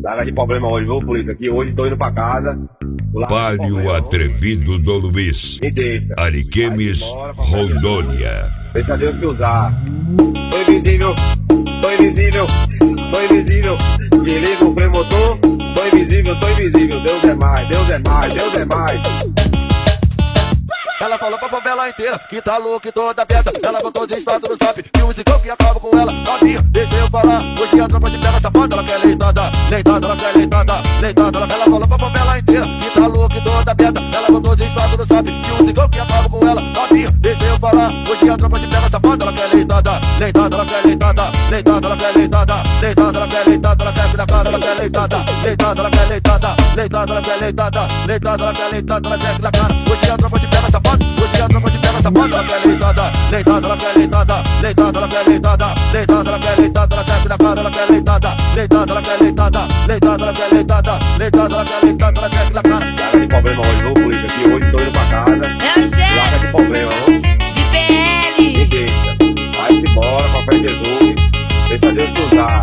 Nada de problema hoje, viu, polícia? Aqui hoje tô indo pra casa. Pare o atrevido do Luiz. Me deixa. Ariquemes, Rondônia. Deixa Deus te usar. Tô invisível, tô invisível, tô invisível. Desliga o freio motor. Tô invisível, tô invisível. Deus é mais, Deus é mais, Deus é mais. Ela falou pra favela inteira que tá louca e toda aberta. Ela botou de estado no zap e um musicão que acaba com ela. Novinha, deixa eu falar. Hoje a tropa te pega safada. Ela quer leitada, leitada, ela quer leitada, leitada. Ela falou pra favela inteira que tá louca e toda aberta. Ela botou de estado no zap e um musicão que acaba com ela. Novinha, deixa eu falar. Hoje a tropa te pega safada. Ela quer leitada, leitada, ela quer leitada, leitada, ela quer leitada, leitada, ela quer leitada. Ela serve na cara, ela quer leitada, leitada, ela quer leitada, leitada, ela quer leitada, leitada, ela quer leitada. Ela serve na cara. Hoje a tropa te pega safada. Hoje a tropa te pega safada. Ela quer leitada, leitada, ela quer leitada, leitada, ela quer leitada, leitada, ela quer leitada. Ela serve na cara, ela quer leitada, leitada, ela quer leitada, leitada, ela quer leitada, leitada, ela quer leitada. Ela serve na cara. Nada de problema hoje, viu, polícia? Aqui hoje tô indo pra casa. Nada de problema, viu? De PL. Me deixa. Vai-se embora, papai Jesus. Deixa Deus te usar.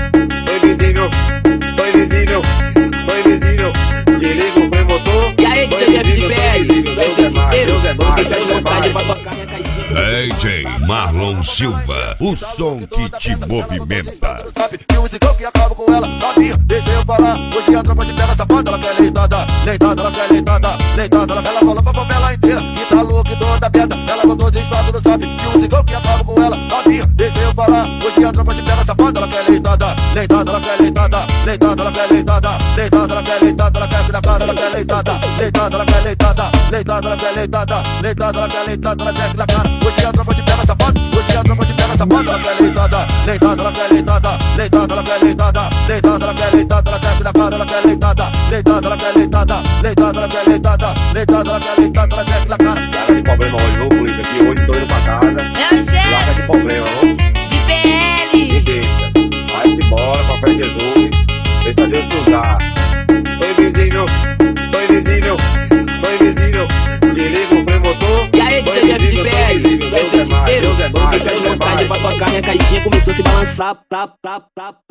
Tô invisível, tô invisível, tô invisível. Desliga o freio motor. E aí, DJ de PL? Deus é mais, Deus é mais, Deus é mais. Pra tocar minha caixinha. DJ Marlon Silva, o som que te movimenta. E um musicão que acaba com ela. Novinha, deixa eu falar. Hoje a tropa te pega safada. Ela quer leitada, leitada, ela quer leitada, leitada. Ela falou pra favela inteira que tá louca e toda aberta. Ela botou de estado no zap e um musicão que acaba com ela. Novinha, deixa eu falar. Hoje a tropa te pega safada. Ela quer leitada, leitada, ela quer leitada, leitada, ela quer leitada, leitada, ela quer leitada. Ela serve na cara, ela quer leitada, leitada, ela quer leitada, leitada, ela quer leitada, leitada, ela quer leitada. Ela serve na cara. Hoje a tropa te pega safada. Hoje a tropa te pega safada. Ela quer leitada, leitada, ela quer leitada, leitada, ela quer leitada, leitada, ela quer leitada. Ela serve na cara, ela quer leitada, leitada, ela quer leitada, leitada, ela quer leitada, leitada, ela quer leitada. Ela serve na cara. Nada de problema hoje, viu, polícia? Aqui hoje tô indo pra casa. Nada de problema, viu? De PL. Me deixa. Vai-se embora, papai Jesus. Deixa Deus te usar. Tô invisível, tô invisível, tô invisível. Desliga o freio motor. E aí, DJ de PL? Deus é mais, Deus é mais, Deus é mais. Pra tocar minha caixinha começou a se balançar.